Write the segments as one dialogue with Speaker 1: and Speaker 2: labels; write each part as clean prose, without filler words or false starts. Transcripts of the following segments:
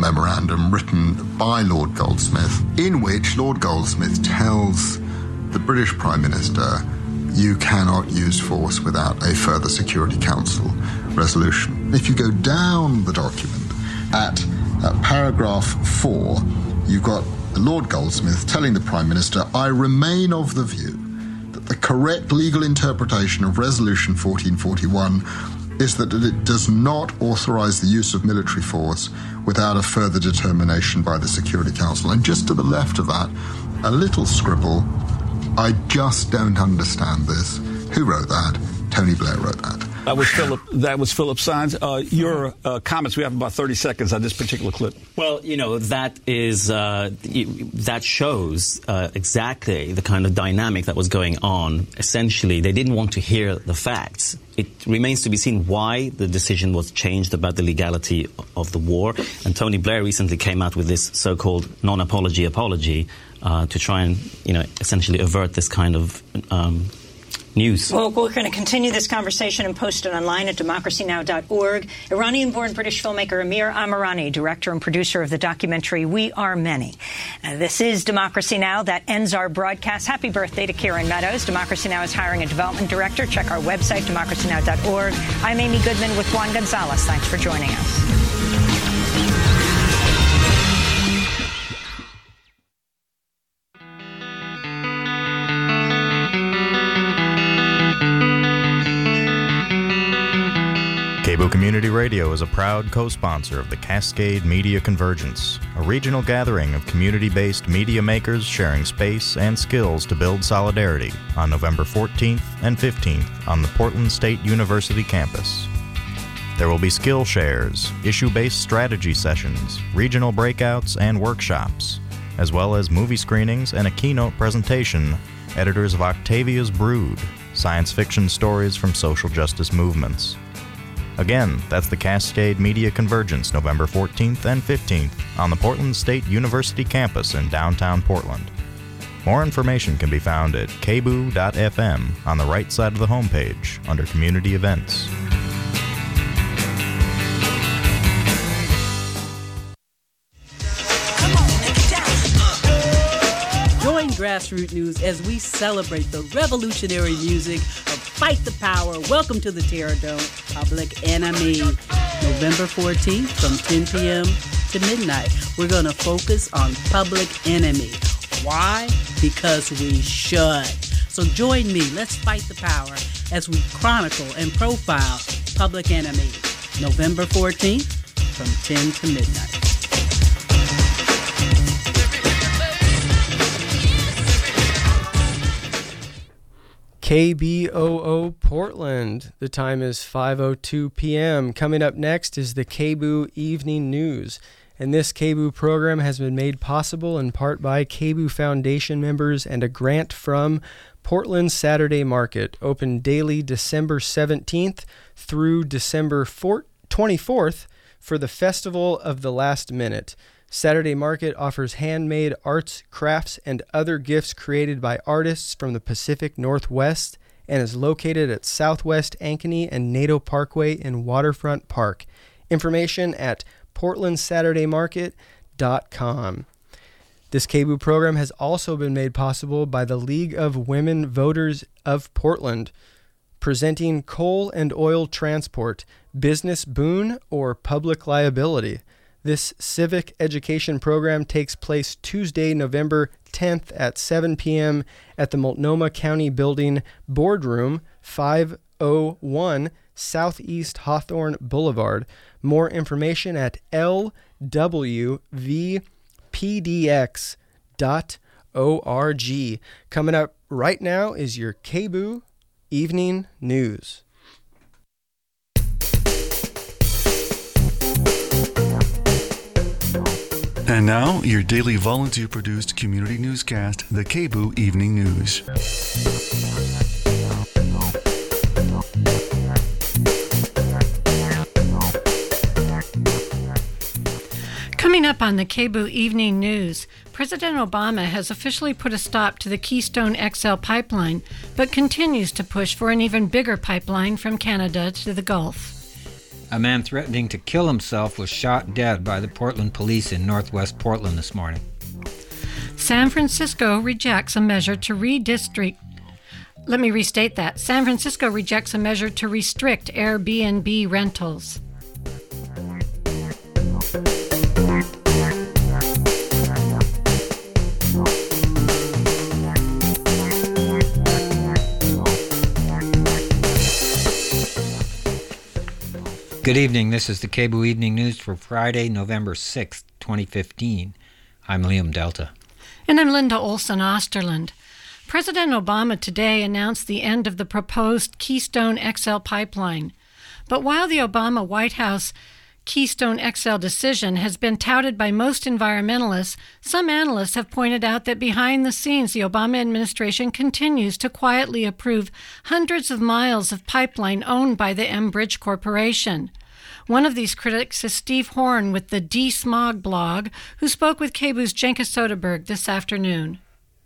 Speaker 1: memorandum written by Lord Goldsmith, in which Lord Goldsmith tells the British Prime Minister, you cannot use force without a further Security Council resolution. If you go down the document at paragraph 4, you've got Lord Goldsmith telling the Prime Minister, I remain of the view that the correct legal interpretation of Resolution 1441 is that it does not authorise the use of military force without a further determination by the Security Council. And just to the left of that, a little scribble, I just don't understand this. Who wrote that? Tony Blair wrote that.
Speaker 2: That was Philip Saenz. Your comments, we have about 30 seconds on this particular clip.
Speaker 3: Well, that shows exactly the kind of dynamic that was going on. Essentially, they didn't want to hear the facts. It remains to be seen why the decision was changed about the legality of the war. And Tony Blair recently came out with this so-called non-apology apology to try and, essentially avert this kind of news.
Speaker 4: Well, we're going to continue this conversation and post it online at democracynow.org. Iranian-born British filmmaker Amir Amirani, director and producer of the documentary We Are Many. This is Democracy Now! That ends our broadcast. Happy birthday to Kieran Meadows. Democracy Now! Is hiring a development director. Check our website, democracynow.org. I'm Amy Goodman with Juan Gonzalez. Thanks for joining us.
Speaker 5: KBOO Community Radio is a proud co-sponsor of the Cascade Media Convergence, a regional gathering of community-based media makers sharing space and skills to build solidarity on November 14th and 15th on the Portland State University campus. There will be skill shares, issue-based strategy sessions, regional breakouts, and workshops, as well as movie screenings and a keynote presentation, editors of Octavia's Brood, science fiction stories from social justice movements. Again, that's the Cascade Media Convergence, November 14th and 15th on the Portland State University campus in downtown Portland. More information can be found at kboo.fm on the right side of the homepage under Community Events.
Speaker 6: Join Grassroots News as we celebrate the revolutionary music of Fight the Power, Welcome to the Terror Dome, Public Enemy. November 14th from 10 p.m. to midnight. We're going to focus on Public Enemy. Why? Because we should. So join me. Let's fight the power as we chronicle and profile Public Enemy. November 14th from 10 to midnight.
Speaker 7: KBOO Portland. The time is 5:02 p.m. Coming up next is the KBOO Evening News. And this KBOO program has been made possible in part by KBOO Foundation members and a grant from Portland Saturday Market, open daily December 17th through December 24th for the Festival of the Last Minute. Saturday Market offers handmade arts, crafts, and other gifts created by artists from the Pacific Northwest and is located at Southwest Ankeny and Nadeau Parkway in Waterfront Park. Information at portlandsaturdaymarket.com. This KBOO program has also been made possible by the League of Women Voters of Portland, presenting Coal and Oil Transport, Business Boon or Public Liability. This civic education program takes place Tuesday, November 10th at 7 p.m. at the Multnomah County Building, Boardroom 501 Southeast Hawthorne Boulevard. More information at lwvpdx.org. Coming up right now is your KBOO Evening News.
Speaker 8: And now, your daily volunteer-produced community newscast, the KBOO Evening News.
Speaker 9: Coming up on the KBOO Evening News, President Obama has officially put a stop to the Keystone XL pipeline, but continues to push for an even bigger pipeline from Canada to the Gulf.
Speaker 10: A man threatening to kill himself was shot dead by the Portland police in northwest Portland this morning.
Speaker 9: San Francisco rejects a measure to redistrict. Let me restate that. San Francisco rejects a measure to restrict Airbnb rentals.
Speaker 10: Good evening. This is the KBOO Evening News for Friday, November 6th, 2015. I'm Liam Delta.
Speaker 9: And I'm Linda Olson Osterland. President Obama today announced the end of the proposed Keystone XL pipeline. But while the Obama White House Keystone XL decision has been touted by most environmentalists, some analysts have pointed out that behind the scenes, the Obama administration continues to quietly approve hundreds of miles of pipeline owned by the Enbridge Corporation. One of these critics is Steve Horn with the D-Smog blog, who spoke with KBOO's Jenka Soderberg this afternoon.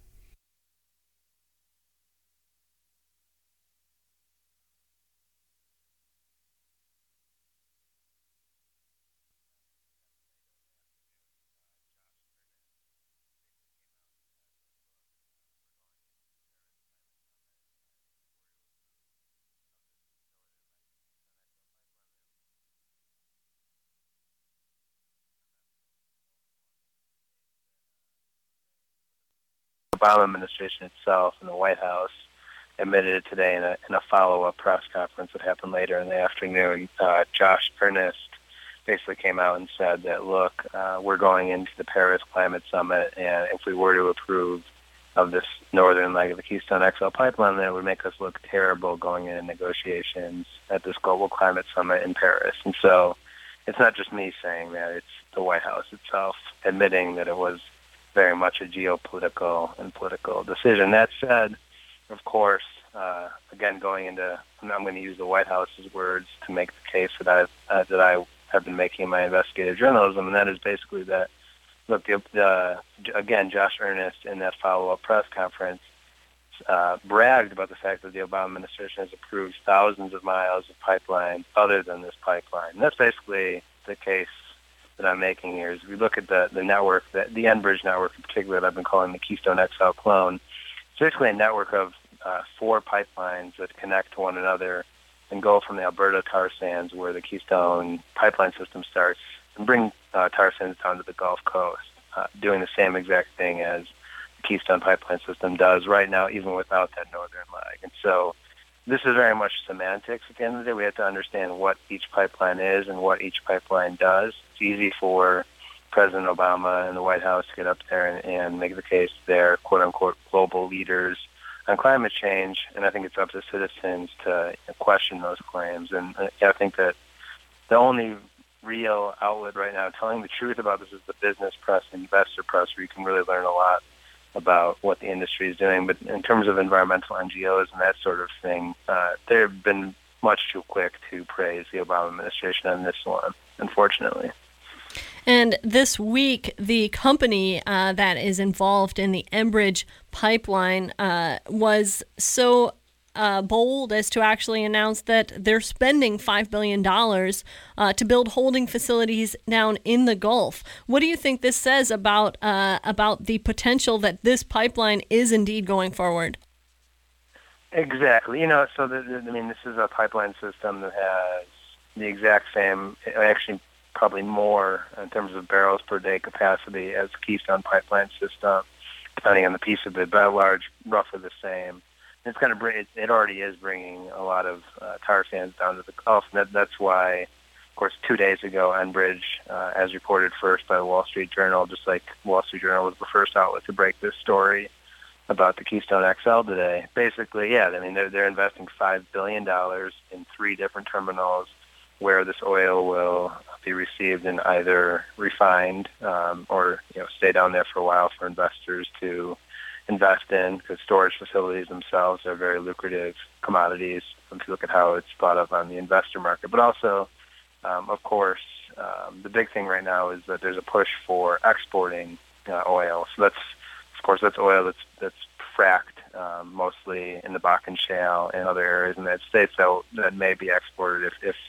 Speaker 11: Obama administration itself and the White House admitted it today in a follow-up press conference that happened later in the afternoon. Josh Earnest basically came out and said that, look, we're going into the Paris Climate Summit, and if we were to approve of this northern leg of the Keystone XL pipeline, then it would make us look terrible going into negotiations at this global climate summit in Paris. And so it's not just me saying that, it's the White House itself admitting that it was very much a geopolitical and political decision. That said, of course, again, going into, I'm going to use the White House's words to make the case that I have been making in my investigative journalism, and that is basically that, look, again, Josh Earnest in that follow-up press conference bragged about the fact that the Obama administration has approved thousands of miles of pipeline other than this pipeline. And that's basically the case that I'm making here. Is we look at the network, the Enbridge network in particular that I've been calling the Keystone XL clone. It's basically a network of 4 pipelines that connect to one another and go from the Alberta tar sands where the Keystone pipeline system starts and bring tar sands down to the Gulf Coast, doing the same exact thing as the Keystone pipeline system does right now, even without that northern leg. And so this is very much semantics at the end of the day. We have to understand what each pipeline is and what each pipeline does. It's easy for President Obama and the White House to get up there and make the case they're quote-unquote global leaders on climate change, and I think it's up to citizens to question those claims. And I think that the only real outlet right now telling the truth about this is the business press and investor press, where you can really learn a lot about what the industry is doing. But in terms of environmental NGOs and that sort of thing, they've been much too quick to praise the Obama administration on this one, unfortunately.
Speaker 12: And this week, the company that is involved in the Enbridge pipeline was so bold as to actually announce that they're spending $5 billion to build holding facilities down in the Gulf. What do you think this says about the potential that this pipeline is indeed going forward?
Speaker 11: Exactly. So this is a pipeline system that has the exact same, actually probably more in terms of barrels per day capacity as the Keystone pipeline system, depending on the piece of it, but at large, roughly the same. It's going to it already is bringing a lot of tar sands down to the Gulf, and that's why, of course, 2 days ago, Enbridge, as reported first by the Wall Street Journal, just like Wall Street Journal was the first outlet to break this story about the Keystone XL today. Basically, they're investing $5 billion in 3 different terminals where this oil will be received and either refined or stay down there for a while for investors to invest in, because storage facilities themselves are very lucrative commodities if you look at how it's thought of on the investor market. But also, of course, the big thing right now is that there's a push for exporting oil. So that's oil that's fracked mostly in the Bakken Shale and other areas in the United States that may be exported if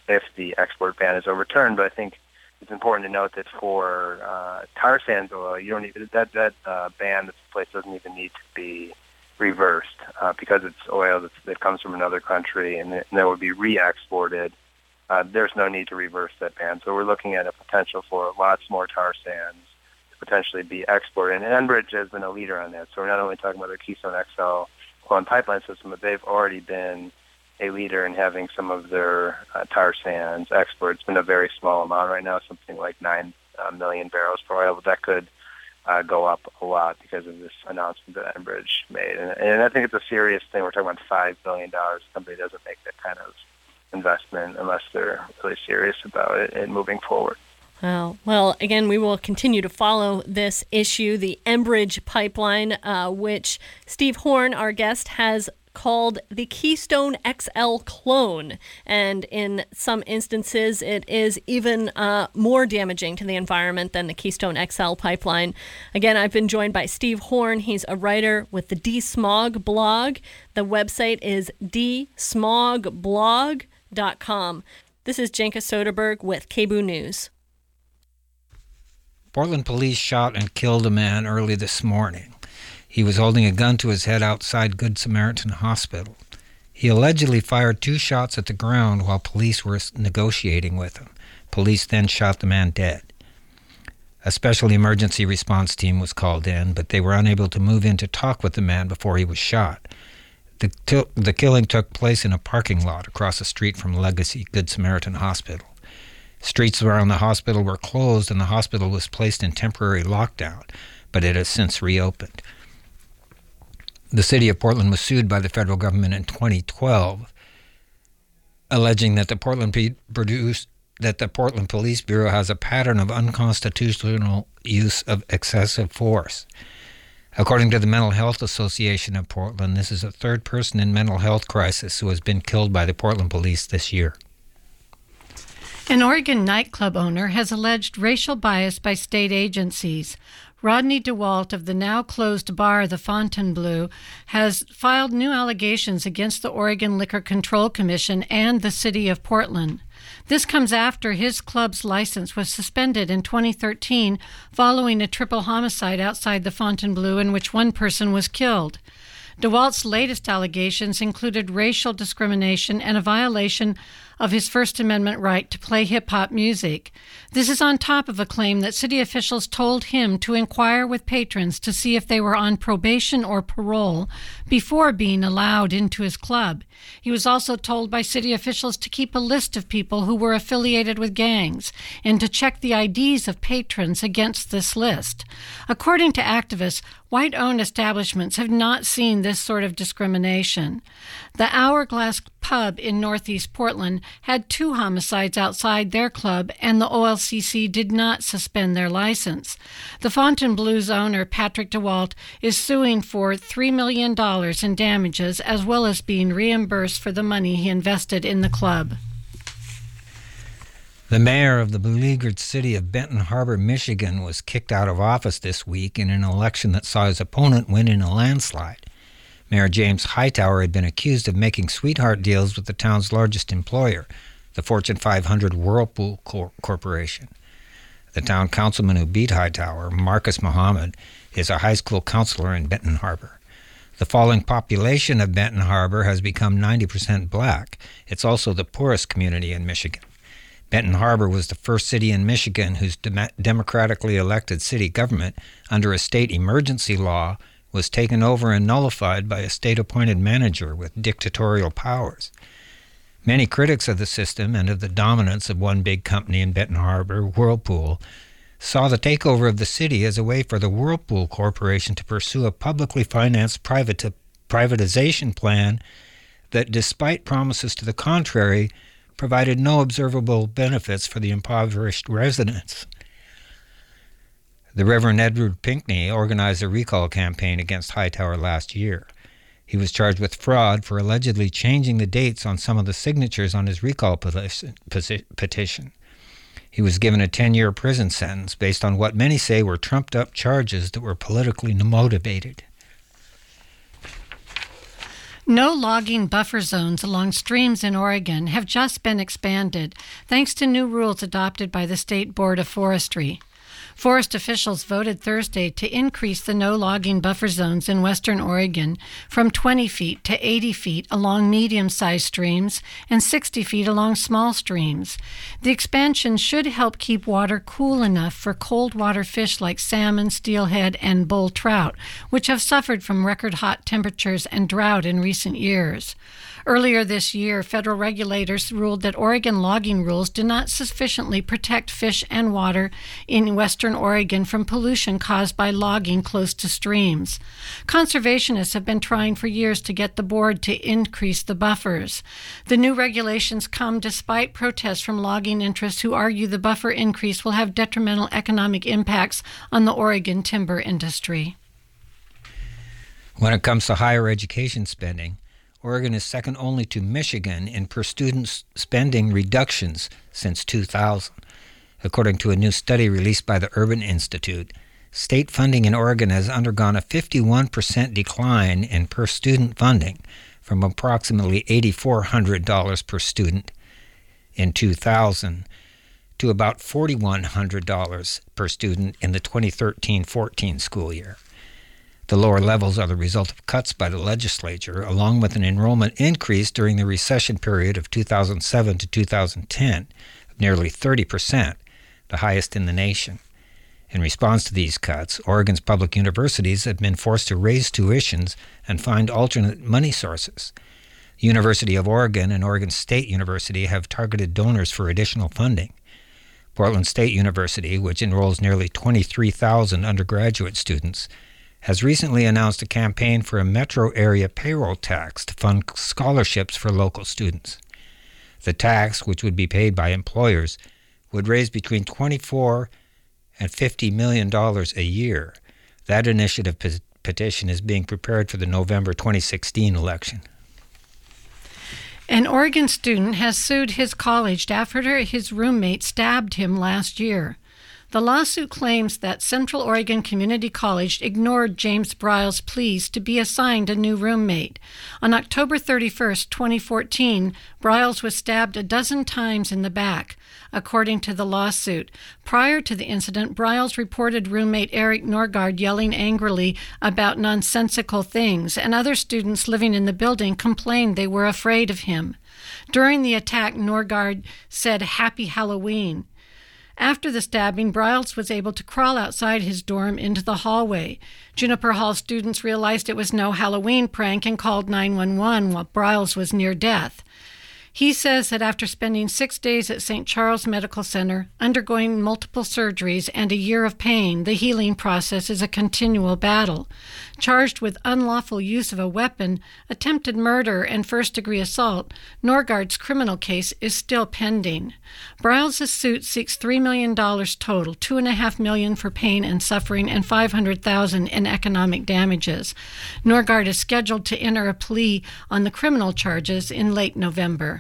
Speaker 11: if the export ban is overturned. But I think it's important to note that for tar sands oil, you don't even that ban that's in place doesn't even need to be reversed because it's oil that comes from another country and that would be re-exported. There's no need to reverse that ban. So we're looking at a potential for lots more tar sands to potentially be exported. And Enbridge has been a leader on that. So we're not only talking about their Keystone XL oil and pipeline system, but they've already been a leader in having some of their tar sands export. It's been a very small amount right now, something like 9 million barrels per oil, but that could go up a lot because of this announcement that Enbridge made. And I think it's a serious thing. We're talking about $5 billion. The company doesn't make that kind of investment unless they're really serious about it and moving forward.
Speaker 12: Well, again, we will continue to follow this issue, the Enbridge pipeline, which Steve Horn, our guest, has called the Keystone XL clone. And in some instances, it is even more damaging to the environment than the Keystone XL pipeline. Again, I've been joined by Steve Horn. He's a writer with the DSmog blog. The website is dsmogblog.com. This is Jenka Soderberg with KBOO News.
Speaker 10: Portland police shot and killed a man early this morning. He was holding a gun to his head outside Good Samaritan Hospital. He allegedly fired 2 shots at the ground while police were negotiating with him. Police then shot the man dead. A special emergency response team was called in, but they were unable to move in to talk with the man before he was shot. The killing took place in a parking lot across the street from Legacy Good Samaritan Hospital. Streets around the hospital were closed and the hospital was placed in temporary lockdown, but it has since reopened. The city of Portland was sued by the federal government in 2012, alleging that the Portland Police Bureau has a pattern of unconstitutional use of excessive force. According to the Mental Health Association of Portland, this is the 3rd person in mental health crisis who has been killed by the Portland Police this year.
Speaker 9: An Oregon nightclub owner has alleged racial bias by state agencies. Rodney DeWalt of the now-closed bar, the Fontainebleau, has filed new allegations against the Oregon Liquor Control Commission and the City of Portland. This comes after his club's license was suspended in 2013 following a triple homicide outside the Fontainebleau in which one person was killed. DeWalt's latest allegations included racial discrimination and a violation of his First Amendment right to play hip-hop music. This is on top of a claim that city officials told him to inquire with patrons to see if they were on probation or parole before being allowed into his club. He was also told by city officials to keep a list of people who were affiliated with gangs and to check the IDs of patrons against this list. According to activists, white-owned establishments have not seen this sort of discrimination. The Hourglass Pub in Northeast Portland had 2 homicides outside their club, and the OLCC did not suspend their license. The Fontainebleau's owner, Patrick DeWalt, is suing for $3 million in damages, as well as being reimbursed for the money he invested in the club.
Speaker 10: The mayor of the beleaguered city of Benton Harbor, Michigan, was kicked out of office this week in an election that saw his opponent win in a landslide. Mayor James Hightower had been accused of making sweetheart deals with the town's largest employer, the Fortune 500 Whirlpool Corporation. The town councilman who beat Hightower, Marcus Muhammad, is a high school counselor in Benton Harbor. The falling population of Benton Harbor has become 90% black. It's also the poorest community in Michigan. Benton Harbor was the first city in Michigan whose democratically elected city government, under a state emergency law, was taken over and nullified by a state-appointed manager with dictatorial powers. Many critics of the system and of the dominance of one big company in Benton Harbor, Whirlpool, saw the takeover of the city as a way for the Whirlpool Corporation to pursue a publicly financed privatization plan that, despite promises to the contrary, provided no observable benefits for the impoverished residents. The Reverend Edward Pinkney organized a recall campaign against Hightower last year. He was charged with fraud for allegedly changing the dates on some of the signatures on his recall petition. He was given a 10-year prison sentence based on what many say were trumped-up charges that were politically motivated.
Speaker 9: No logging buffer zones along streams in Oregon have just been expanded thanks to new rules adopted by the State Board of Forestry. Forest officials voted Thursday to increase the no-logging buffer zones in western Oregon from 20 feet to 80 feet along medium-sized streams and 60 feet along small streams. The expansion should help keep water cool enough for cold water fish like salmon, steelhead, and bull trout, which have suffered from record-hot temperatures and drought in recent years. Earlier this year, federal regulators ruled that Oregon logging rules do not sufficiently protect fish and water in western Oregon from pollution caused by logging close to streams. Conservationists have been trying for years to get the board to increase the buffers. The new regulations come despite protests from logging interests who argue the buffer increase will have detrimental economic impacts on the Oregon timber industry.
Speaker 10: When it comes to higher education spending, Oregon is second only to Michigan in per-student spending reductions since 2000. According to a new study released by the Urban Institute, state funding in Oregon has undergone a 51% decline in per-student funding from approximately $8,400 per student in 2000 to about $4,100 per student in the 2013-14 school year. The lower levels are the result of cuts by the legislature, along with an enrollment increase during the recession period of 2007 to 2010 of nearly 30%, the highest in the nation. In response to these cuts, Oregon's public universities have been forced to raise tuitions and find alternate money sources. The University of Oregon and Oregon State University have targeted donors for additional funding. Portland State University, which enrolls nearly 23,000 undergraduate students, has recently announced a campaign for a metro area payroll tax to fund scholarships for local students. The tax, which would be paid by employers, would raise between $24 and $50 million a year. That initiative petition is being prepared for the November 2016 election.
Speaker 9: An Oregon student has sued his college after his roommate stabbed him last year. The lawsuit claims that Central Oregon Community College ignored James Briles' pleas to be assigned a new roommate. On October 31, 2014, Briles was stabbed a dozen times in the back, according to the lawsuit. Prior to the incident, Briles reported roommate Eric Norgard yelling angrily about nonsensical things, and other students living in the building complained they were afraid of him. During the attack, Norgard said, "Happy Halloween." After the stabbing, Briles was able to crawl outside his dorm into the hallway. Juniper Hall students realized it was no Halloween prank and called 911 while Briles was near death. He says that after spending 6 days at St. Charles Medical Center, undergoing multiple surgeries and a year of pain, the healing process is a continual battle. Charged with unlawful use of a weapon, attempted murder, and first-degree assault, Norgard's criminal case is still pending. Briles' suit seeks $3 million total, $2.5 million for pain and suffering, and $500,000 in economic damages. Norgard is scheduled to enter a plea on the criminal charges in late November.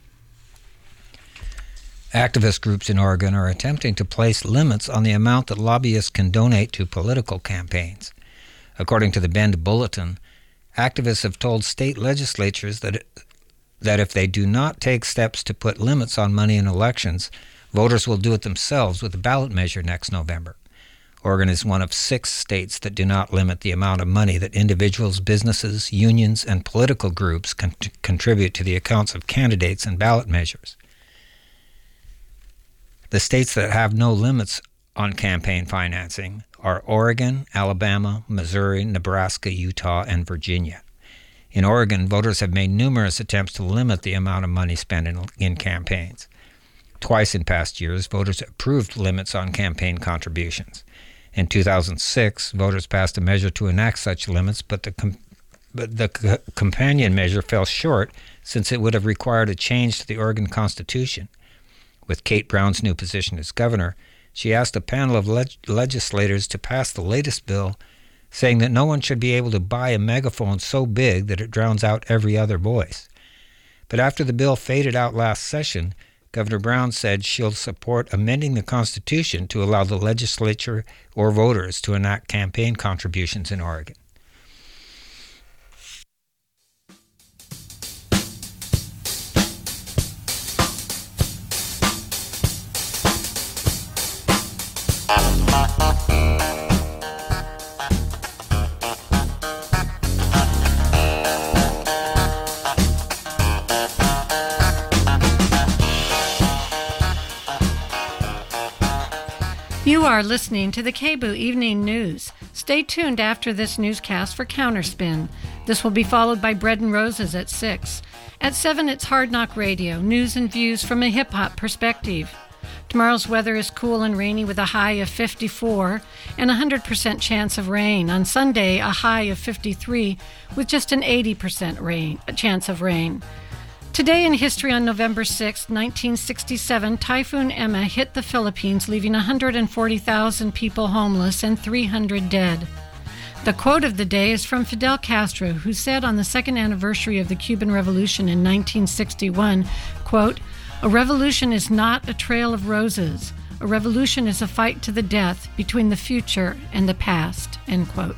Speaker 10: Activist groups in Oregon are attempting to place limits on the amount that lobbyists can donate to political campaigns. According to the Bend Bulletin, activists have told state legislatures that if they do not take steps to put limits on money in elections, voters will do it themselves with a ballot measure next November. Oregon is one of 6 states that do not limit the amount of money that individuals, businesses, unions, and political groups can contribute to the accounts of candidates and ballot measures. The states that have no limits on campaign financing are Oregon, Alabama, Missouri, Nebraska, Utah, and Virginia. In Oregon, voters have made numerous attempts to limit the amount of money spent in campaigns. Twice in past years, voters approved limits on campaign contributions. In 2006, voters passed a measure to enact such limits, but the companion measure fell short since it would have required a change to the Oregon Constitution. With Kate Brown's new position as governor, she asked a panel of legislators to pass the latest bill, saying that no one should be able to buy a megaphone so big that it drowns out every other voice. But after the bill faded out last session, Governor Brown said she'll support amending the Constitution to allow the legislature or voters to enact campaign contributions in Oregon.
Speaker 9: are listening to the KBOO Evening News. Stay tuned after this newscast for Counterspin. This will be followed by Bread and Roses at 6. At 7, it's Hard Knock Radio, news and views from a hip-hop perspective. Tomorrow's weather is cool and rainy with a high of 54 and a 100% chance of rain. On Sunday, a high of 53 with just an 80% chance of rain. Today in history, on November 6, 1967, Typhoon Emma hit the Philippines, leaving 140,000 people homeless and 300 dead. The quote of the day is from Fidel Castro, who said on the second anniversary of the Cuban Revolution in 1961, quote, "A revolution is not a trail of roses. A revolution is a fight to the death between the future and the past," end quote.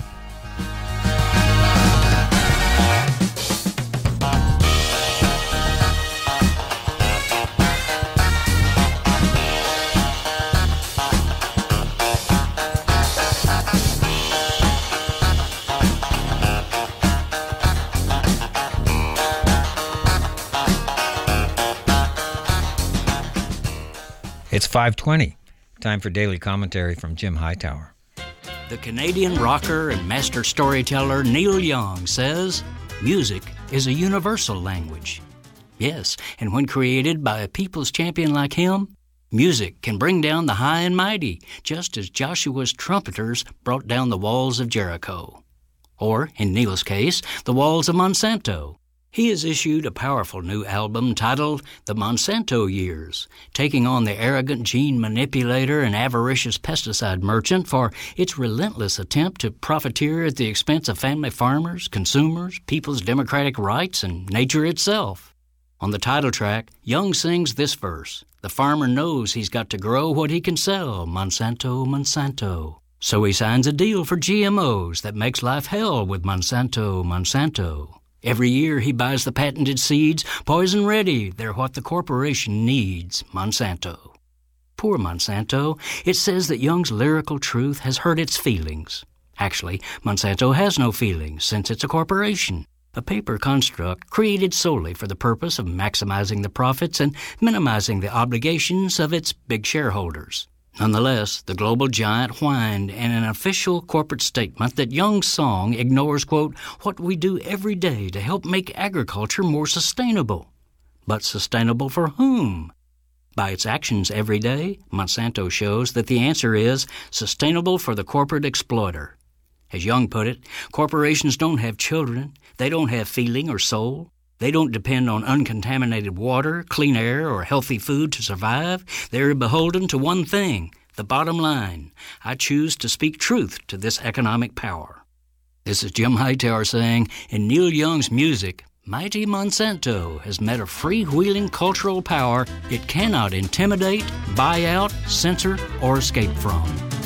Speaker 10: It's 5:20. Time for daily commentary from Jim Hightower.
Speaker 13: The Canadian rocker and master storyteller Neil Young says, music is a universal language. Yes, and when created by a people's champion like him, music can bring down the high and mighty, just as Joshua's trumpeters brought down the walls of Jericho. Or, in Neil's case, the walls of Monsanto. He has issued a powerful new album titled The Monsanto Years, taking on the arrogant gene manipulator and avaricious pesticide merchant for its relentless attempt to profiteer at the expense of family farmers, consumers, people's democratic rights, and nature itself. On the title track, Young sings this verse: "The farmer knows he's got to grow what he can sell, Monsanto, Monsanto. So he signs a deal for GMOs that makes life hell with Monsanto, Monsanto. Every year he buys the patented seeds, poison ready, they're what the corporation needs, Monsanto." Poor Monsanto. It says that Young's lyrical truth has hurt its feelings. Actually, Monsanto has no feelings since it's a corporation, a paper construct created solely for the purpose of maximizing the profits and minimizing the obligations of its big shareholders. Nonetheless, the global giant whined in an official corporate statement that Young's song ignores, quote, "what we do every day to help make agriculture more sustainable." But sustainable for whom? By its actions every day, Monsanto shows that the answer is sustainable for the corporate exploiter. As Young put it, corporations don't have children, they don't have feeling or soul. They don't depend on uncontaminated water, clean air, or healthy food to survive. They're beholden to one thing, the bottom line. I choose to speak truth to this economic power. This is Jim Hightower saying, in Neil Young's music, mighty Monsanto has met a freewheeling cultural power it cannot intimidate, buy out, censor, or escape from.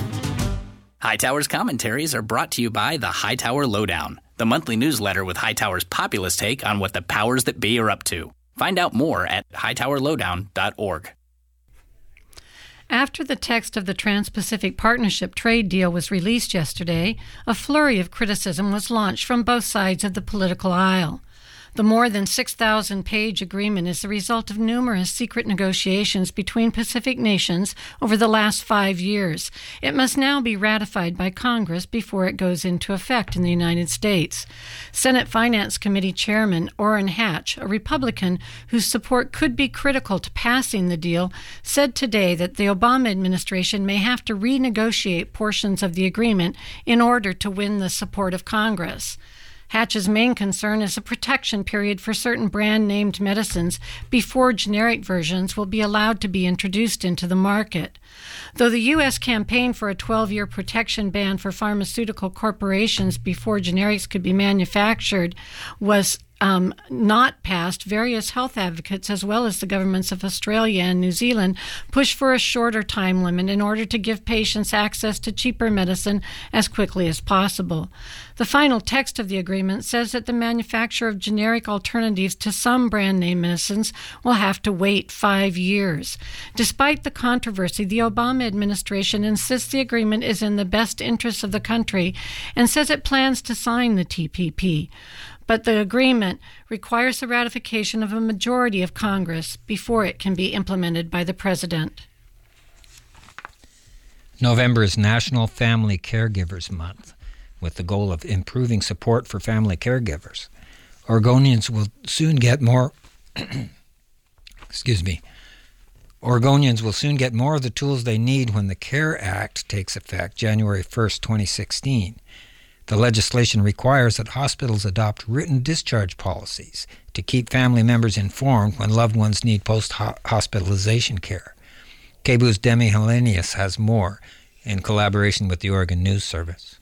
Speaker 14: Hightower's commentaries are brought to you by the Hightower Lowdown, the monthly newsletter with Hightower's populist take on what the powers that be are up to. Find out more at hightowerlowdown.org.
Speaker 9: After the text of the Trans-Pacific Partnership trade deal was released yesterday, a flurry of criticism was launched from both sides of the political aisle. The more than 6,000-page agreement is the result of numerous secret negotiations between Pacific nations over the last 5 years. It must now be ratified by Congress before it goes into effect in the United States. Senate Finance Committee Chairman Orrin Hatch, a Republican whose support could be critical to passing the deal, said today that the Obama administration may have to renegotiate portions of the agreement in order to win the support of Congress. Hatch's main concern is a protection period for certain brand-named medicines before generic versions will be allowed to be introduced into the market. Though the U.S. campaign for a 12-year protection ban for pharmaceutical corporations before generics could be manufactured was not passed, various health advocates, as well as the governments of Australia and New Zealand, pushed for a shorter time limit in order to give patients access to cheaper medicine as quickly as possible. The final text of the agreement says that the manufacture of generic alternatives to some brand name medicines will have to wait 5 years. Despite the controversy, the Obama administration insists the agreement is in the best interests of the country and says it plans to sign the TPP. But the agreement requires the ratification of a majority of Congress before it can be implemented by the president.
Speaker 10: November is National Family Caregivers Month, with the goal of improving support for family caregivers. Oregonians will soon get more Oregonians will soon get more of the tools they need when the CARE Act takes effect January 1st, 2016. The legislation requires that hospitals adopt written discharge policies to keep family members informed when loved ones need post-hospitalization care. KBOO's Demi Hellenius has more in collaboration with the Oregon News Service.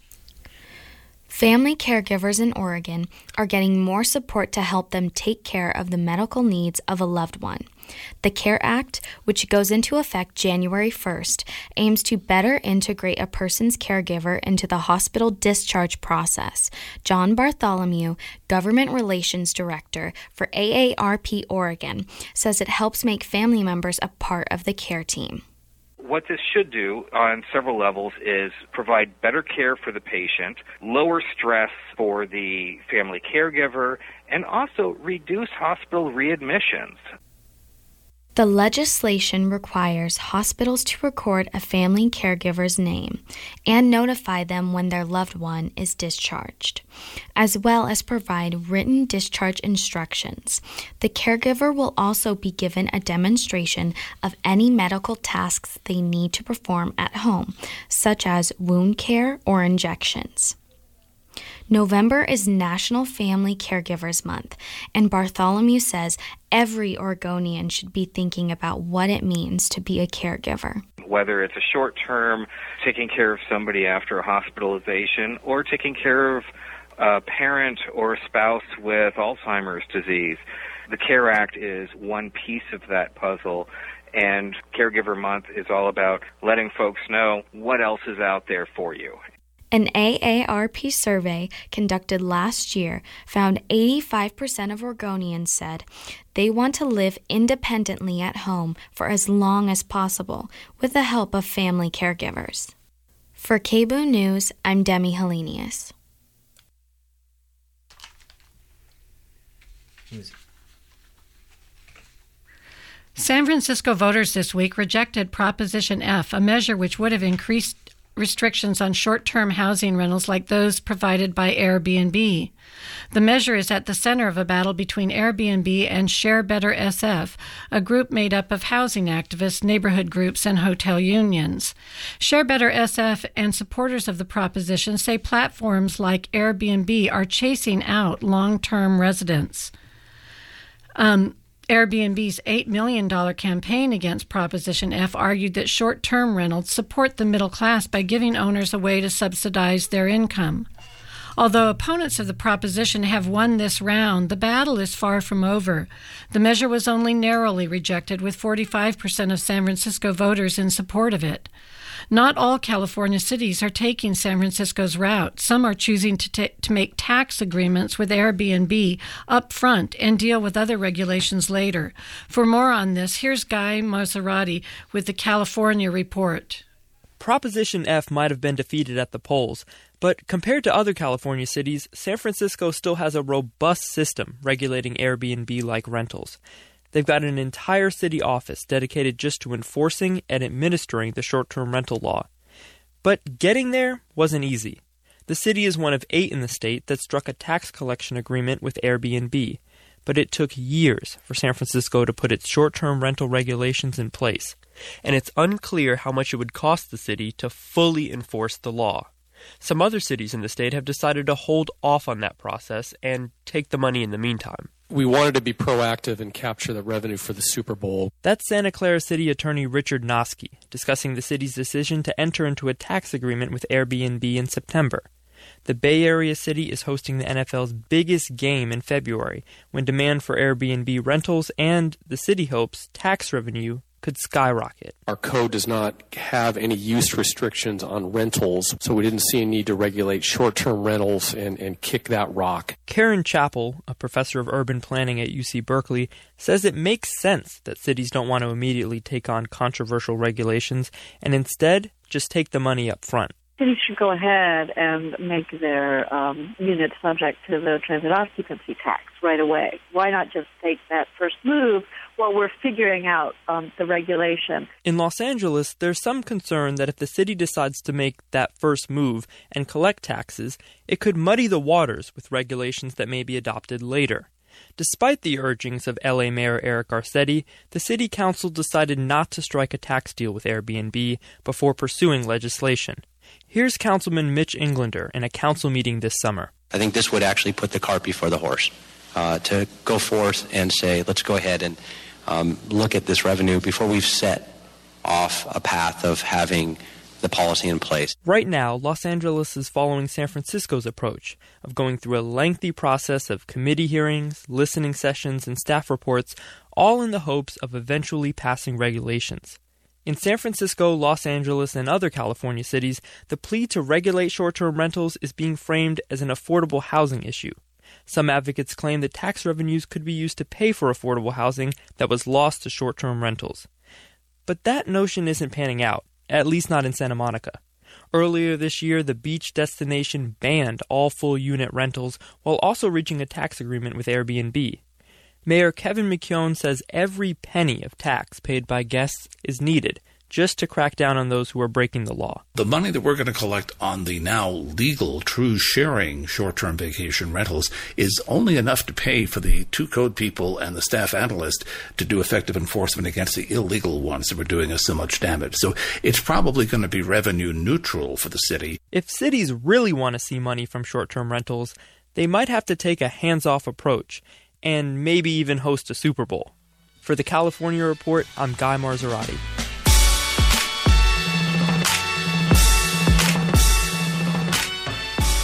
Speaker 15: Family caregivers in Oregon are getting more support to help them take care of the medical needs of a loved one. The CARE Act, which goes into effect January 1st, aims to better integrate a person's caregiver into the hospital discharge process. John Bartholomew, Government Relations Director for AARP Oregon, says it helps make family members a part of the care team.
Speaker 16: What this should do on several levels is provide better care for the patient, lower stress for the family caregiver, and also reduce hospital readmissions.
Speaker 15: The legislation requires hospitals to record a family caregiver's name and notify them when their loved one is discharged, as well as provide written discharge instructions. The caregiver will also be given a demonstration of any medical tasks they need to perform at home, such as wound care or injections. November is National Family Caregivers Month, and Bartholomew says every Oregonian should be thinking about what it means to be a caregiver.
Speaker 16: Whether it's a short-term taking care of somebody after a hospitalization or taking care of a parent or a spouse with Alzheimer's disease, the CARE Act is one piece of that puzzle, and Caregiver Month is all about letting folks know what else is out there for you.
Speaker 15: An AARP survey conducted last year found 85% of Oregonians said they want to live independently at home for as long as possible with the help of family caregivers. For KBOO News, I'm Demi Hellenius.
Speaker 9: San Francisco voters this week rejected Proposition F, a measure which would have increased restrictions on short-term housing rentals like those provided by Airbnb. The measure is at the center of a battle between Airbnb and Share Better SF, a group made up of housing activists, neighborhood groups, and hotel unions. Share Better SF and supporters of the proposition say platforms like Airbnb are chasing out long-term residents. Airbnb's $8 million campaign against Proposition F argued that short-term rentals support the middle class by giving owners a way to subsidize their income. Although opponents of the proposition have won this round, the battle is far from over. The measure was only narrowly rejected, with 45% of San Francisco voters in support of it. Not all California cities are taking San Francisco's route. Some are choosing to make tax agreements with Airbnb up front and deal with other regulations later. For more on this, here's Guy Maserati with the California Report.
Speaker 17: Proposition F might have been defeated at the polls, but compared to other California cities, San Francisco still has a robust system regulating Airbnb-like rentals. They've got an entire city office dedicated just to enforcing and administering the short-term rental law. But getting there wasn't easy. The city is one of 8 in the state that struck a tax collection agreement with Airbnb, but it took years for San Francisco to put its short-term rental regulations in place, and it's unclear how much it would cost the city to fully enforce the law. Some other cities in the state have decided to hold off on that process and take the money in the meantime.
Speaker 18: We wanted to be proactive and capture the revenue for the Super Bowl.
Speaker 17: That's Santa Clara City Attorney Richard Noski discussing the city's decision to enter into a tax agreement with Airbnb in September. The Bay Area city is hosting the NFL's biggest game in February, when demand for Airbnb rentals and, the city hopes, tax revenue could skyrocket.
Speaker 18: Our code does not have any use restrictions on rentals, so we didn't see a need to regulate short-term rentals and kick that rock.
Speaker 17: Karen Chappell, a professor of urban planning at UC Berkeley, says it makes sense that cities don't want to immediately take on controversial regulations and instead just take the money up front.
Speaker 19: cities should go ahead and make their units subject to the transit occupancy tax right away. Why not just take that first move while we're figuring out the regulation?
Speaker 17: In Los Angeles, there's some concern that if the city decides to make that first move and collect taxes, it could muddy the waters with regulations that may be adopted later. Despite the urgings of LA Mayor Eric Garcetti, the city council decided not to strike a tax deal with Airbnb before pursuing legislation. Here's Councilman Mitch Englander in a council meeting this summer.
Speaker 20: I think this would actually put the cart before the horse, to go forth and say, let's go ahead and look at this revenue before we've set off a path of having the policy in place.
Speaker 17: Right now, Los Angeles is following San Francisco's approach of going through a lengthy process of committee hearings, listening sessions, and staff reports, all in the hopes of eventually passing regulations. In San Francisco, Los Angeles, and other California cities, the plea to regulate short-term rentals is being framed as an affordable housing issue. Some advocates claim that tax revenues could be used to pay for affordable housing that was lost to short-term rentals. But that notion isn't panning out, at least not in Santa Monica. Earlier this year, the beach destination banned all full-unit rentals while also reaching a tax agreement with Airbnb. Mayor Kevin McKeown says every penny of tax paid by guests is needed just to crack down on those who are breaking the law.
Speaker 21: The money that we're going to collect on the now legal true sharing short-term vacation rentals is only enough to pay for the two code people and the staff analyst to do effective enforcement against the illegal ones that were doing us so much damage. So it's probably going to be revenue neutral for the city.
Speaker 17: If cities really want to see money from short-term rentals, they might have to take a hands-off approach and maybe even host a Super Bowl. For the California Report, I'm Guy Marzorati.